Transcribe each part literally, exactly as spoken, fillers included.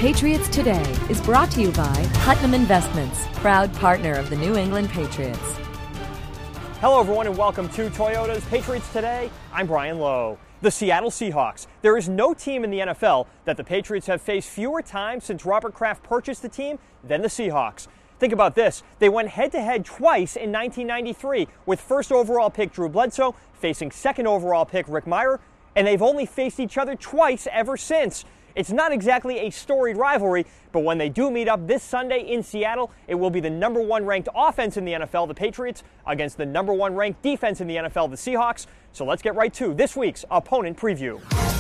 Patriots Today is brought to you by Putnam Investments, proud partner of the New England Patriots. Hello, everyone, and welcome to Toyota's Patriots Today. I'm Brian Lowe. The Seattle Seahawks. There is no team in the N F L that the Patriots have faced fewer times since Robert Kraft purchased the team than the Seahawks. Think about this. They went head-to-head twice in nineteen ninety-three with first overall pick Drew Bledsoe facing second overall pick Rick Mirer, and they've only faced each other twice ever since. It's not exactly a storied rivalry, but when they do meet up this Sunday in Seattle, it will be the number one ranked offense in the N F L, the Patriots, against the number one ranked defense in the N F L, the Seahawks. So let's get right to this week's opponent preview.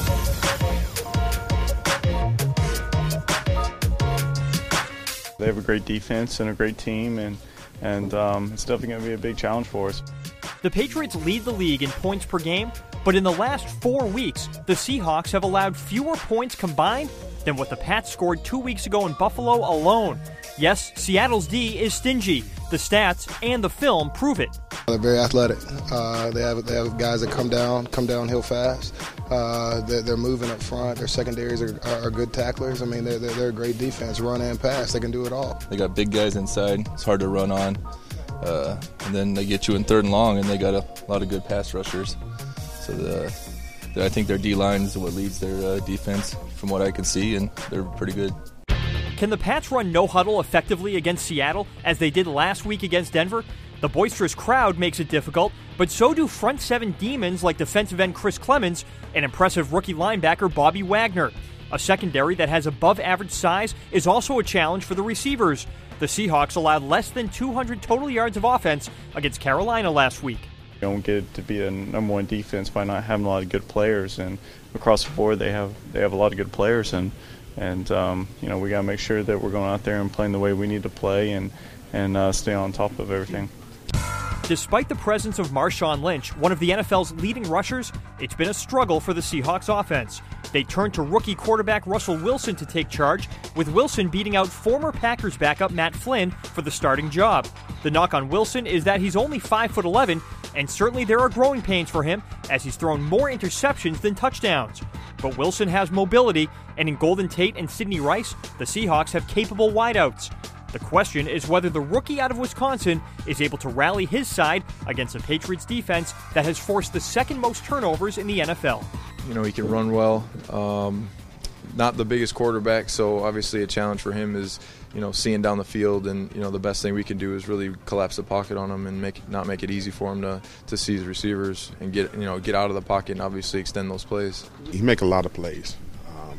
They have a great defense and a great team, and, and um, it's definitely going to be a big challenge for us. The Patriots lead the league in points per game, but in the last four weeks, the Seahawks have allowed fewer points combined than what the Pats scored two weeks ago in Buffalo alone. Yes, Seattle's D is stingy. The stats and the film prove it. They're very athletic. Uh, they have they have guys that come down, come downhill fast. Uh, they're, they're moving up front. Their secondaries are, are, are good tacklers. I mean, they're, they're, they're a great defense, run and pass. They can do it all. They got big guys inside. It's hard to run on. Uh, and then they get you in third and long, and they got a lot of good pass rushers. So the, the, I think their D-line is what leads their uh, defense from what I can see, and they're pretty good. Can the Pats run no huddle effectively against Seattle, as they did last week against Denver? The boisterous crowd makes it difficult, but so do front seven demons like defensive end Chris Clemens and impressive rookie linebacker Bobby Wagner. A secondary that has above-average size is also a challenge for the receivers. The Seahawks allowed less than two hundred total yards of offense against Carolina last week. You don't get to be a number one defense by not having a lot of good players, and across the board they have they have a lot of good players, and and um, you know we got to make sure that we're going out there and playing the way we need to play, and and uh, stay on top of everything. Despite the presence of Marshawn Lynch, one of the N F L's leading rushers, it's been a struggle for the Seahawks offense. They turned to rookie quarterback Russell Wilson to take charge, with Wilson beating out former Packers backup Matt Flynn for the starting job. The knock on Wilson is that he's only five foot eleven, and certainly there are growing pains for him as he's thrown more interceptions than touchdowns. But Wilson has mobility, and in Golden Tate and Sidney Rice, the Seahawks have capable wideouts. The question is whether the rookie out of Wisconsin is able to rally his side against a Patriots defense that has forced the second most turnovers in the N F L. You know, he can run well. Um, not the biggest quarterback, so obviously a challenge for him is, you know, seeing down the field, and, you know, the best thing we can do is really collapse the pocket on him and make not make it easy for him to, to see his receivers and get, you know, get out of the pocket and obviously extend those plays. He make a lot of plays um,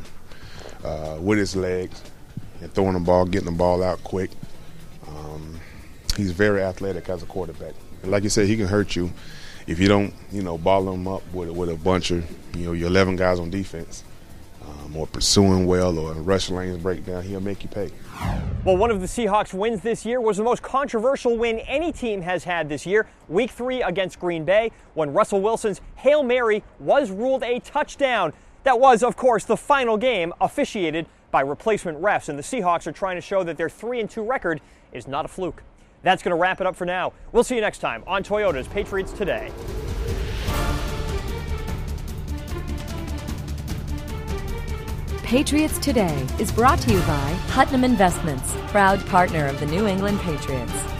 uh, with his legs. And throwing the ball, getting the ball out quick. Um, he's very athletic as a quarterback. And like you said, he can hurt you if you don't, you know, ball him up with, with a bunch of, you know, your eleven guys on defense, um, or pursuing well, or rush lanes break down. He'll make you pay. Well, one of the Seahawks' wins this year was the most controversial win any team has had this year, Week three against Green Bay, when Russell Wilson's Hail Mary was ruled a touchdown. That was, of course, the final game officiated by replacement refs, and the Seahawks are trying to show that their three and two record is not a fluke. That's going to wrap it up for now. We'll see you next time on Toyota's Patriots Today. Patriots Today is brought to you by Putnam Investments, proud partner of the New England Patriots.